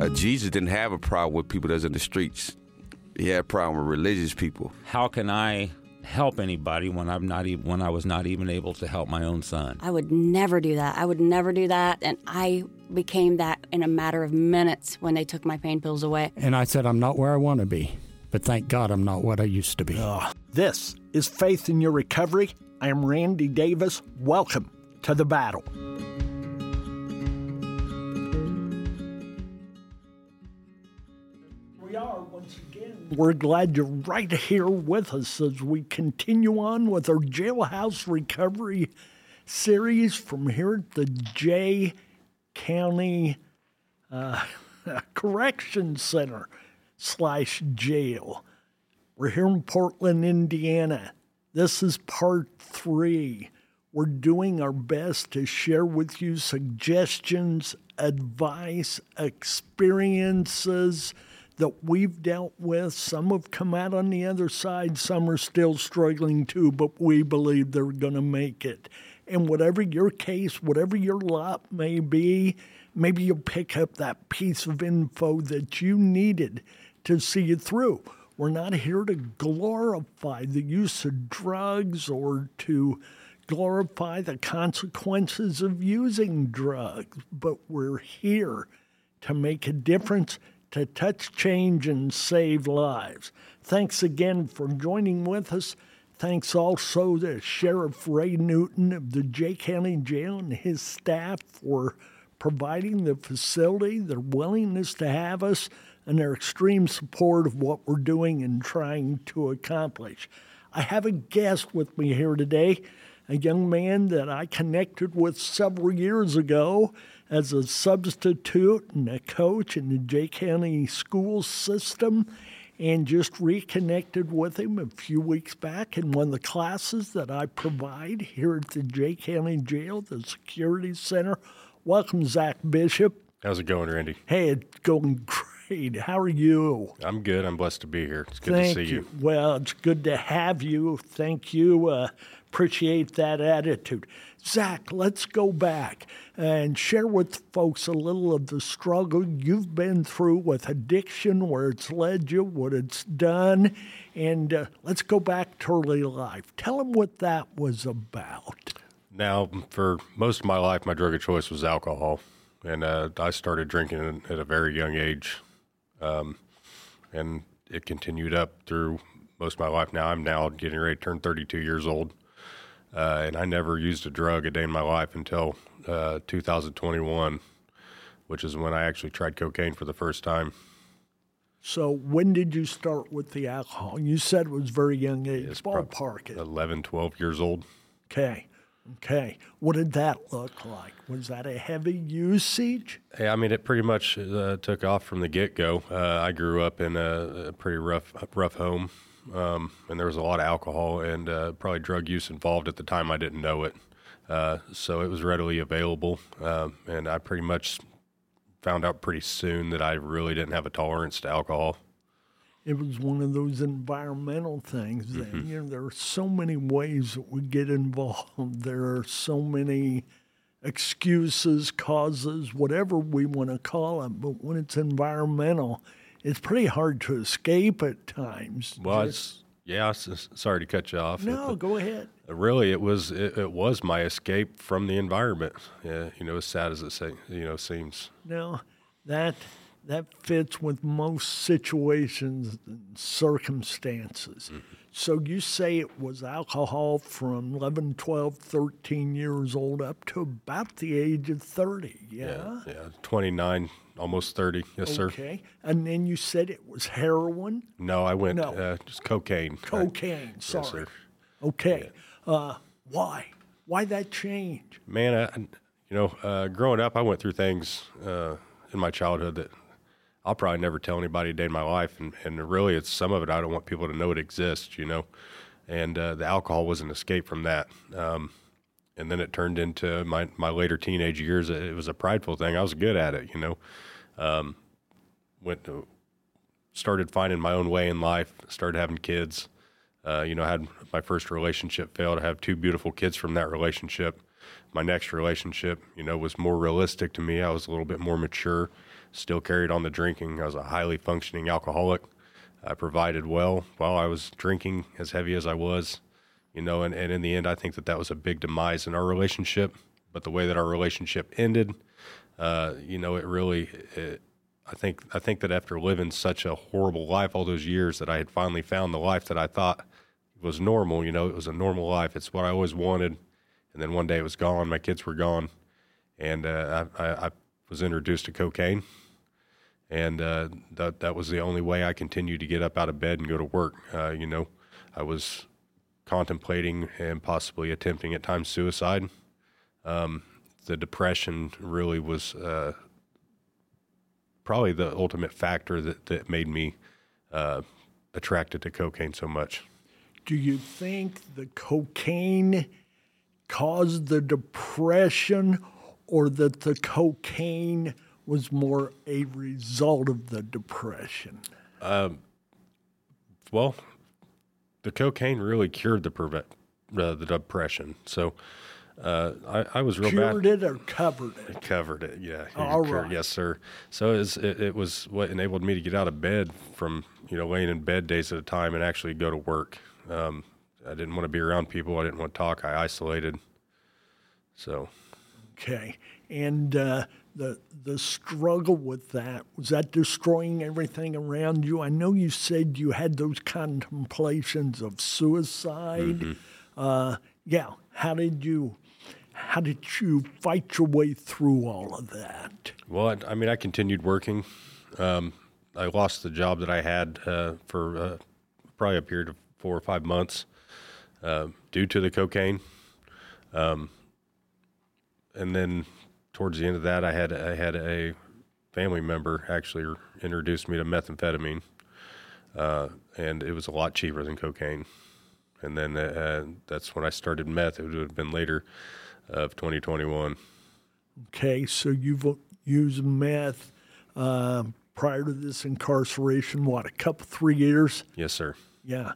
Jesus didn't have a problem with people that's in the streets. He had a problem with religious people. How can I help anybody when I was not even able to help my own son? I would never do that. And I became that in a matter of minutes when they took my pain pills away. And I said, I'm not where I want to be, but thank God I'm not what I used to be. This is Faith in Your Recovery. I am Randy Davis. Welcome to the battle. We are, once again, we're glad you're right here with us as we continue on with our Jailhouse Recovery series from here at the Jay County Correction Center / jail. We're here in Portland, Indiana. This is part 3. We're doing our best to share with you suggestions, advice, experiences that we've dealt with. Some have come out on the other side. Some are still struggling too, but we believe they're going to make it. And whatever your case, whatever your lot may be, maybe you'll pick up that piece of info that you needed to see you through. We're not here to glorify the use of drugs or to glorify the consequences of using drugs, but we're here to make a difference, to touch change and save lives. Thanks again for joining with us. Thanks also to Sheriff Ray Newton of the Jay County Jail and his staff for providing the facility, their willingness to have us, and their extreme support of what we're doing and trying to accomplish. I have a guest with me here today, a young man that I connected with several years ago as a substitute and a coach in the Jay County school system, and just reconnected with him a few weeks back in one of the classes that I provide here at the Jay County Jail, the Security Center. Welcome, Zach Bishop. How's it going, Randy? Hey, it's going great. How are you? I'm good. I'm blessed to be here. It's good to see you. Well, it's good to have you. Thank you. Appreciate that attitude. Zach, let's go back and share with folks a little of the struggle you've been through with addiction, where it's led you, what it's done, and let's go back to early life. Tell them what that was about. Now, for most of my life, my drug of choice was alcohol, and I started drinking at a very young age, and it continued up through most of my life. Now I'm getting ready to turn 32 years old, and I never used a drug a day in my life until 2021, which is when I actually tried cocaine for the first time. So when did you start with the alcohol? You said it was very young age. It's ballpark it. 11, 12 years old. Okay. What did that look like? Was that a heavy usage? Yeah, I mean, it pretty much took off from the get-go. I grew up in a pretty rough home, and there was a lot of alcohol and probably drug use involved at the time. I didn't know it. So it was readily available, and I pretty much found out pretty soon that I really didn't have a tolerance to alcohol. It was one of those environmental things. That, there are so many ways that we get involved. There are so many excuses, causes, whatever we want to call it. But when it's environmental, it's pretty hard to escape at times. Well, sorry to cut you off. No, go ahead. Really, it was my escape from the environment. Yeah, as sad as it seems. No, that fits with most situations and circumstances. Mm-hmm. So you say it was alcohol from 11, 12, 13 years old up to about the age of 30, yeah? Yeah, 29, almost 30, yes, sir. Okay, and then you said it was heroin? No, I went just cocaine. Cocaine, sorry. Yes, sir. Okay, why? Why that change? Man, growing up, I went through things in my childhood that I'll probably never tell anybody a day in my life, and really, it's some of it I don't want people to know it exists, and the alcohol was an escape from that, and then it turned into my later teenage years. It was a prideful thing. I was good at it, started finding my own way in life, started having kids, had my first relationship failed. I have 2 beautiful kids from that relationship, My next relationship, was more realistic to me. I was a little bit more mature, still carried on the drinking. I was a highly functioning alcoholic. I provided well while I was drinking, as heavy as I was, and in the end, I think that was a big demise in our relationship. But the way that our relationship ended, it really, I think that after living such a horrible life all those years, that I had finally found the life that I thought was normal. It was a normal life. It's what I always wanted. And then one day it was gone. My kids were gone. And I was introduced to cocaine. And that was the only way I continued to get up out of bed and go to work. I was contemplating and possibly attempting at times suicide. The depression really was probably the ultimate factor that made me attracted to cocaine so much. Do you think the cocaine caused the depression, or that the cocaine was more a result of the depression? Well, the cocaine really cured the depression. So I was real bad. Cured it or covered it? It covered it, yeah. All right. Yes, sir. So it was what enabled me to get out of bed from, laying in bed days at a time and actually go to work. I didn't want to be around people. I didn't want to talk. I isolated. So. Okay. And the struggle with that, was that destroying everything around you? I know you said you had those contemplations of suicide. Mm-hmm. Yeah. How did you fight your way through all of that? Well, I continued working. I lost the job that I had for probably a period of 4 or 5 months due to the cocaine. And then towards the end of that, I had a family member actually introduced me to methamphetamine, and it was a lot cheaper than cocaine. And then that's when I started meth. It would have been later of 2021. Okay, so you've used meth prior to this incarceration, what, 3 years? Yes, sir. Yeah.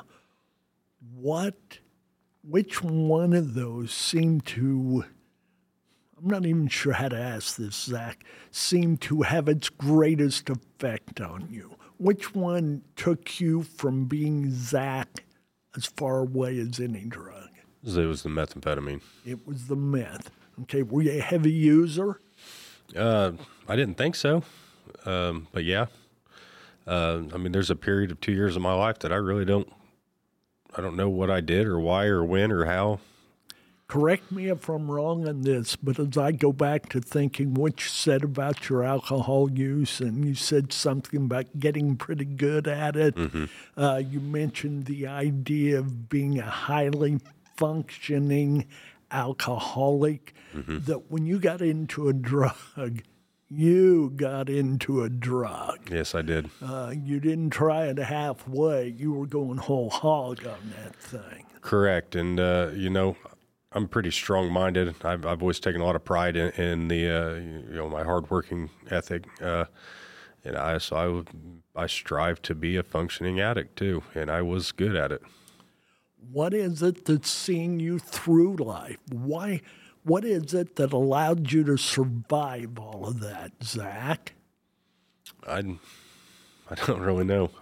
Which one of those seemed to, I'm not even sure how to ask this, Zach, seemed to have its greatest effect on you? Which one took you from being Zach as far away as any drug? It was the methamphetamine. It was the meth. Okay, were you a heavy user? I didn't think so, but yeah. There's a period of 2 years of my life that I really don't know what I did or why or when or how. Correct me if I'm wrong on this, but as I go back to thinking what you said about your alcohol use, and you said something about getting pretty good at it. Mm-hmm. You mentioned the idea of being a highly functioning alcoholic, mm-hmm. that when you got into a drug, you got into a drug. Yes, I did. You didn't try it halfway. You were going whole hog on that thing. Correct. And, I'm pretty strong-minded. I've always taken a lot of pride in the my hard-working ethic, and I strive to be a functioning addict too, and I was good at it. What is it that's seeing you through life? Why? What is it that allowed you to survive all of that, Zach? I don't really know.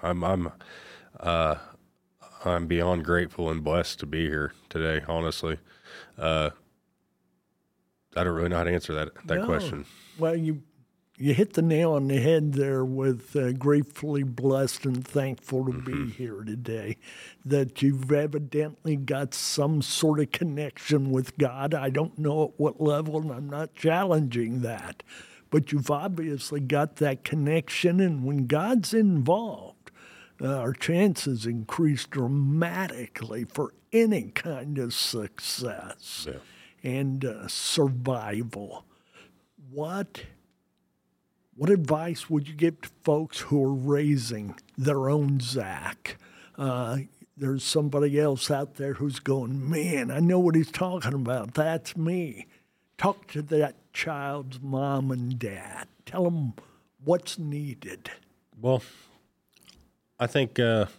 I'm beyond grateful and blessed to be here today, honestly. I don't really know how to answer that question. Well, you hit the nail on the head there with gratefully blessed and thankful to mm-hmm. be here today, that you've evidently got some sort of connection with God. I don't know at what level, and I'm not challenging that, but you've obviously got that connection, and when God's involved, our chances increase dramatically for any kind of success and survival. What advice would you give to folks who are raising their own Zach? There's somebody else out there who's going, man, I know what he's talking about. That's me. Talk to that child's mom and dad. Tell them what's needed. Well, I think, at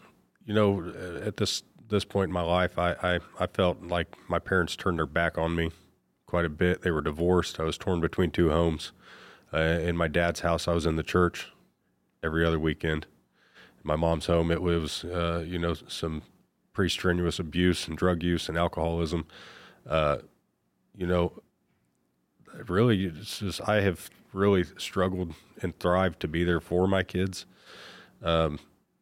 this point in my life, I felt like my parents turned their back on me quite a bit. They were divorced. I was torn between two homes. In my dad's house, I was in the church every other weekend. In my mom's home, it was, some pretty strenuous abuse and drug use and alcoholism. Really, it's just, I have really struggled and thrived to be there for my kids. And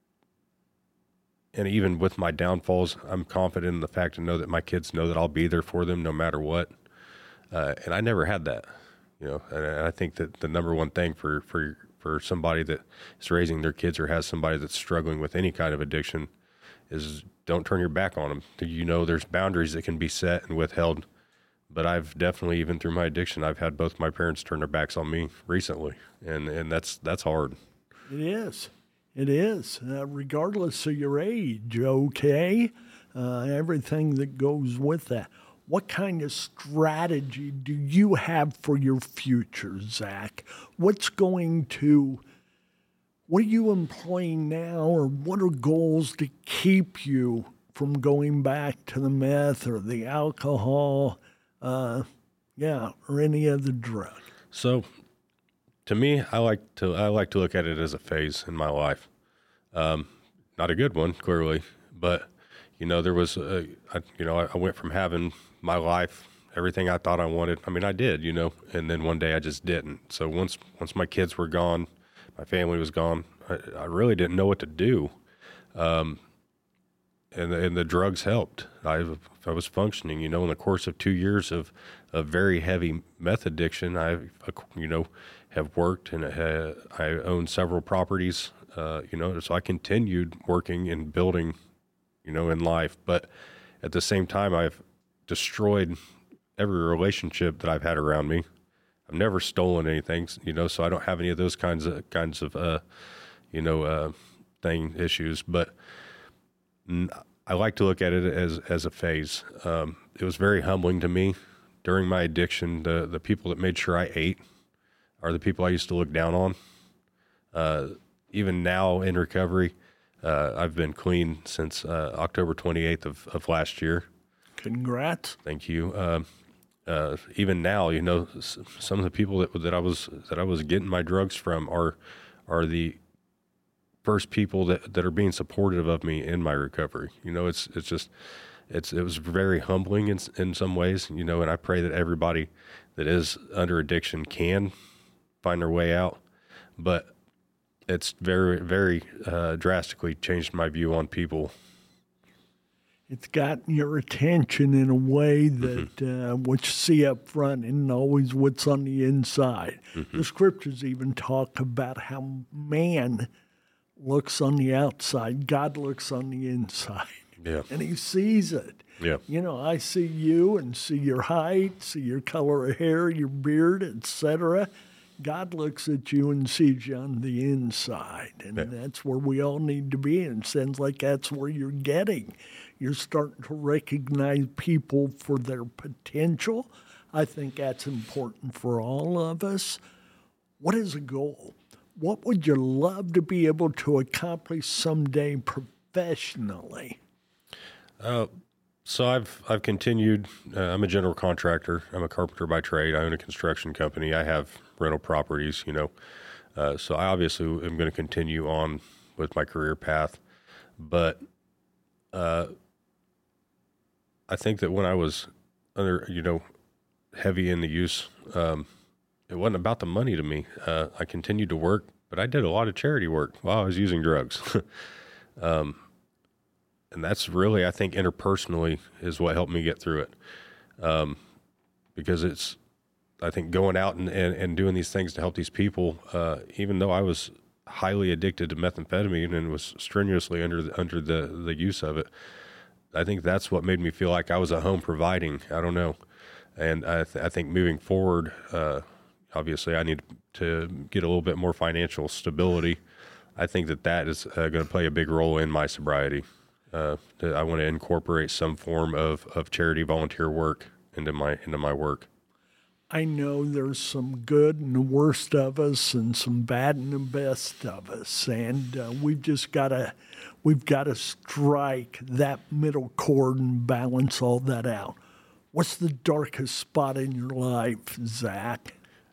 even with my downfalls, I'm confident in the fact to know that my kids know that I'll be there for them no matter what. And I never had that, and I think that the number one thing for somebody that is raising their kids or has somebody that's struggling with any kind of addiction is don't turn your back on them. There's boundaries that can be set and withheld. But I've definitely, even through my addiction, I've had both my parents turn their backs on me recently, and that's hard. It is. It is, regardless of your age, okay? Everything that goes with that. What kind of strategy do you have for your future, Zach? What are you employing now, or what are goals to keep you from going back to the meth or the alcohol, or any other drug? So, to me, I like to look at it as a phase in my life. Not a good one, clearly, but there was I went from having my life, everything I thought I wanted. I mean, I did, and then one day I just didn't. So once my kids were gone, my family was gone, I really didn't know what to do. And the drugs helped. I was functioning, in the course of 2 years of very heavy meth addiction. I have worked, and I own several properties, so I continued working and building, in life. But at the same time, I've destroyed every relationship that I've had around me. I've never stolen anything, so I don't have any of those kinds of issues. But I like to look at it as a phase. It was very humbling to me during my addiction. The people that made sure I ate are the people I used to look down on. Even now in recovery, I've been clean since October 28th of last year. Congrats. Thank you. Even now, some of the people that I was getting my drugs from are the first people that are being supportive of me in my recovery. It was very humbling in some ways, and I pray that everybody that is under addiction can find their way out. But it's very, very drastically changed my view on people. It's gotten your attention in a way that what you see up front isn't always what's on the inside. The scriptures even talk about how man looks on the outside, God looks on the inside. Yeah. And he sees it. Yeah. I see you and see your height, see your color of hair, your beard, etc. God looks at you and sees you on the inside. And that's where we all need to be. And it sounds like that's where you're getting. You're starting to recognize people for their potential. I think that's important for all of us. What is a goal? What would you love to be able to accomplish someday professionally? So I've continued. I'm a general contractor. I'm a carpenter by trade. I own a construction company. I have rental properties, so I obviously am going to continue on with my career path. But I think that when I was under, heavy in the use, it wasn't about the money to me. I continued to work, but I did a lot of charity work while I was using drugs. And that's really, I think, interpersonally is what helped me get through it. Because I think going out and doing these things to help these people, even though I was highly addicted to methamphetamine and was strenuously under the use of it, I think that's what made me feel like I was at home providing. I don't know. And I think moving forward, obviously I need to get a little bit more financial stability. I think that is going to play a big role in my sobriety. I want to incorporate some form of charity volunteer work into my work. I know there's some good and the worst of us and some bad and the best of us. And we've got to strike that middle chord and balance all that out. What's the darkest spot in your life, Zach?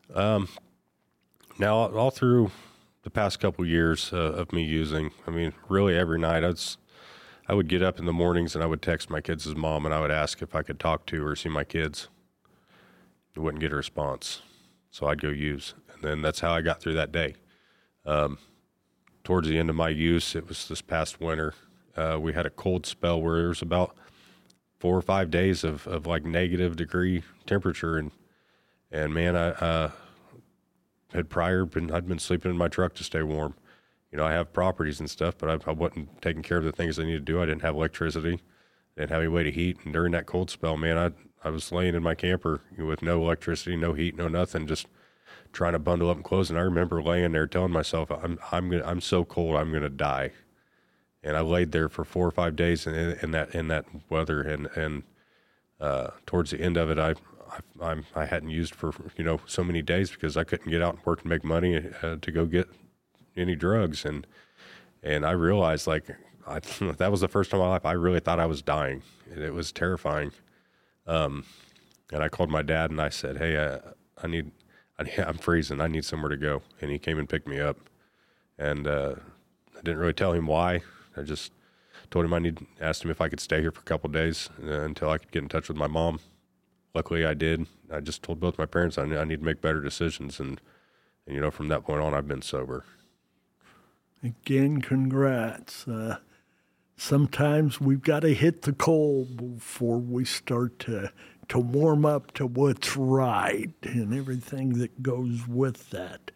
Now, all through the past couple years of me using, I mean, really every night, I would get up in the mornings and I would text my kids' mom and I would ask if I could talk to or see my kids. I wouldn't get a response, so I'd go use. And then that's how I got through that day. Towards the end of my use, it was this past winter, we had a cold spell where there was about 4 or 5 days of like negative degree temperature. And man, I had I'd been sleeping in my truck to stay warm. You know, I have properties and stuff, but I wasn't taking care of the things I needed to do. I didn't have electricity. I didn't have any way to heat. And during that cold spell, man, I was laying in my camper with no electricity, no heat, no nothing, just trying to bundle up and clothes. And I remember laying there telling myself, I'm so cold, I'm gonna die. And I laid there for 4 or 5 days in that weather. And towards the end of it, I hadn't used for so many days because I couldn't get out and work and make money to go get any drugs. And I realized that was the first time in my life I really thought I was dying. And it was terrifying. And I called my dad and I said, hey, I'm freezing. I need somewhere to go. And he came and picked me up. And I didn't really tell him why. I just told him asked him if I could stay here for a couple of days until I could get in touch with my mom. Luckily I did. I just told both my parents I need to make better decisions. And from that point on, I've been sober. Again, congrats. Sometimes we've got to hit the cold before we start to warm up to what's right and everything that goes with that.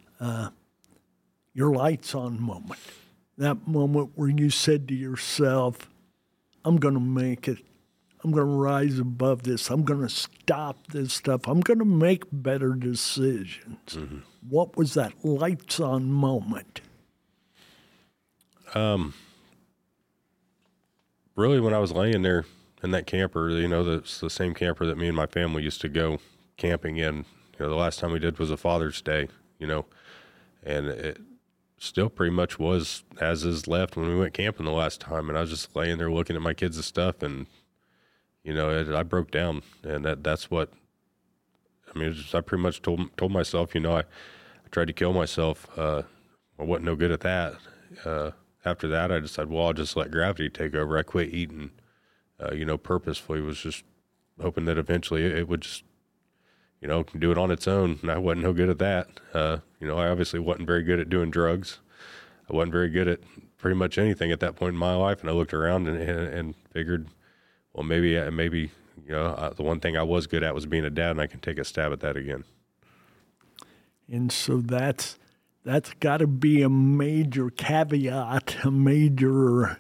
Your lights on moment, that moment where you said to yourself, I'm going to make it. I'm going to rise above this. I'm going to stop this stuff. I'm going to make better decisions. Mm-hmm. What was that lights on moment? Really, when I was laying there in that camper, it's the same camper that me and my family used to go camping in. The last time we did was a Father's Day, and it still pretty much was as is left when we went camping the last time. And I was just laying there looking at my kids' stuff, and I broke down. And that's what I pretty much told myself. I tried to kill myself. I wasn't no good at that. After that, I decided, I'll just let gravity take over. I quit eating, purposefully. Was just hoping that eventually it would just, do it on its own. And I wasn't no good at that. I obviously wasn't very good at doing drugs. I wasn't very good at pretty much anything at that point in my life. And I looked around and figured, well, maybe, the one thing I was good at was being a dad, and I can take a stab at that again. And so that's got to be a major caveat, a major,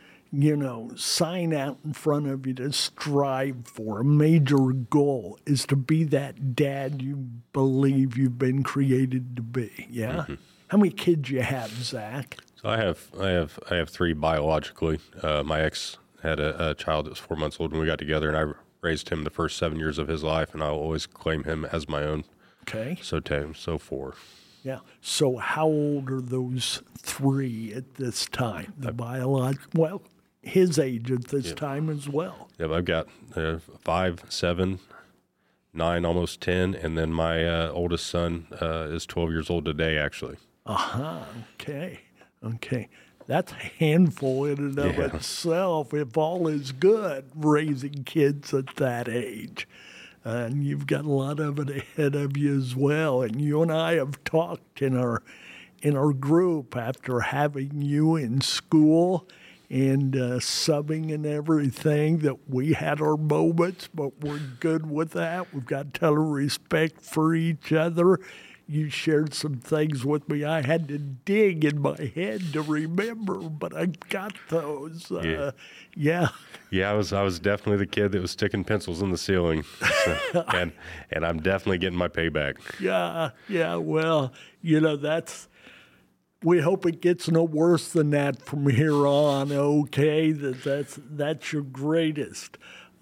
sign out in front of you to strive for. A major goal is to be that dad you believe you've been created to be. Yeah. Mm-hmm. How many kids you have, Zach? So I have 3 biologically. My ex had a child that was 4 months old when we got together, and I raised him the first 7 years of his life, and I'll always claim him as my own. Okay. So 4. Yeah. So how old are those 3 at this time? The biological, his age at this time as well. Yeah, I've got 5, 7, 9, almost 10, and then my oldest son is 12 years old today, actually. Okay. That's a handful in and of itself, if all is good, raising kids at that age. And you've got a lot of it ahead of you as well. And you and I have talked in our group after having you in school and subbing and everything that we had our moments, but we're good with that. We've got total respect for each other. You shared some things with me I had to dig in my head to remember, but I got those. Yeah, I was definitely the kid that was sticking pencils in the ceiling, and I'm definitely getting my payback. Yeah. Well, that's. We hope it gets no worse than that from here on. Okay, that's your greatest.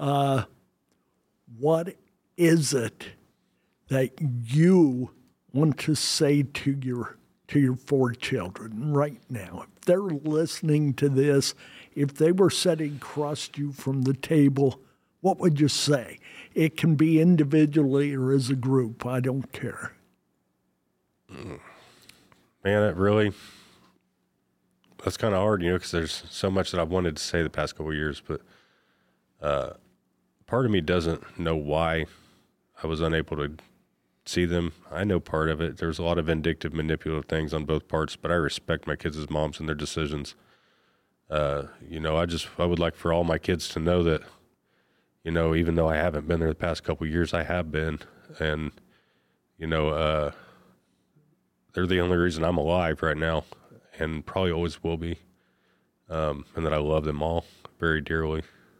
What is it that you want to say to your 4 children right now? If they're listening to this, if they were sitting across you from the table, what would you say? It can be individually or as a group. I don't care. Man, that's kind of hard, because there's so much that I've wanted to say the past couple of years, but part of me doesn't know why I was unable to see them. I know part of it. There's a lot of vindictive, manipulative things on both parts, but I respect my kids as moms and their decisions. I would like for all my kids to know that, even though I haven't been there the past couple of years, I have been, and, they're the only reason I'm alive right now and probably always will be, and that I love them all very dearly.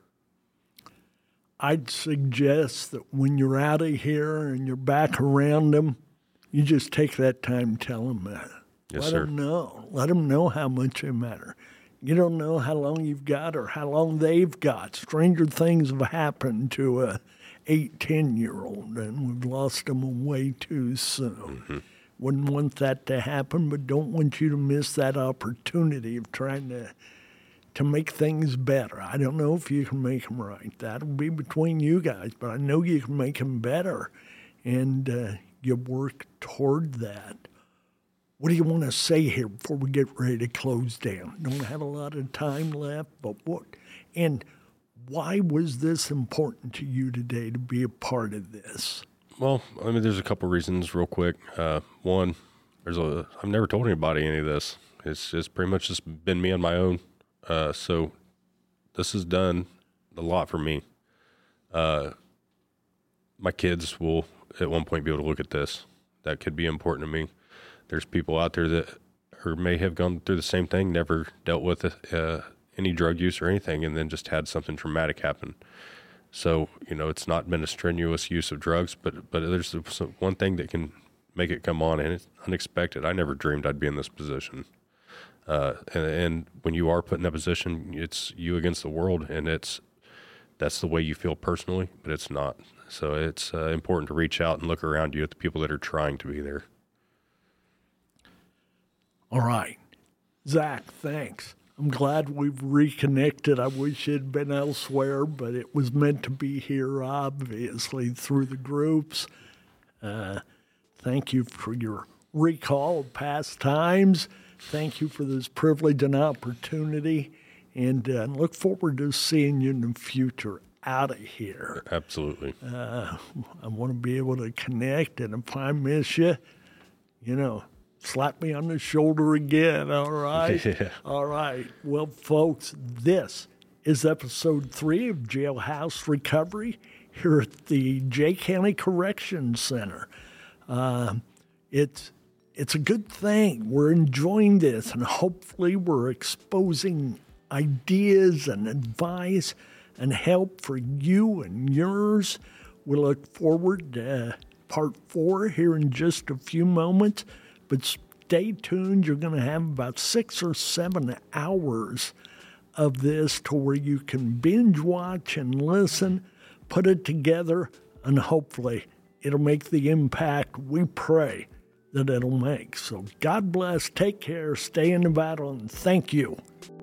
I'd suggest that when you're out of here and you're back around them, you just take that time to tell them that. Yes, Let sir. them know. Let them know how much they matter. You don't know how long you've got or how long they've got. Stranger things have happened to a 8-10-year-old, and we've lost them away too soon. Mm-hmm. Wouldn't want that to happen, but don't want you to miss that opportunity of trying to make things better. I don't know if you can make them right. That'll be between you guys, but I know you can make them better, and you work toward that. What do you want to say here before we get ready to close down? Don't have a lot of time left, but why was this important to you today to be a part of this? Well, there's a couple reasons real quick. One, I've never told anybody any of this. It's pretty much just been me on my own. So this has done a lot for me. My kids will at one point be able to look at this. That could be important to me. There's people out there that may have gone through the same thing, never dealt with any drug use or anything, and then just had something traumatic happen. So, it's not been a strenuous use of drugs, but there's one thing that can make it come on, and it's unexpected. I never dreamed I'd be in this position. And when you are put in that position, it's you against the world, and that's the way you feel personally, but it's not. So it's important to reach out and look around you at the people that are trying to be there. All right. Zach, thanks. I'm glad we've reconnected. I wish it had been elsewhere, but it was meant to be here, obviously, through the groups. Thank you for your recall of past times. Thank you for this privilege and opportunity, and look forward to seeing you in the future out of here. Absolutely. I want to be able to connect, and if I miss you, slap me on the shoulder again, all right? Yeah. All right. Well, folks, this is episode 3 of Jailhouse Recovery here at the Jay County Correction Center. It's a good thing. We're enjoying this, and hopefully we're exposing ideas and advice and help for you and yours. We look forward to part 4 here in just a few moments. But stay tuned. You're going to have about 6 or 7 hours of this to where you can binge watch and listen, put it together, and hopefully it'll make the impact we pray that it'll make. So God bless. Take care. Stay in the battle. And thank you.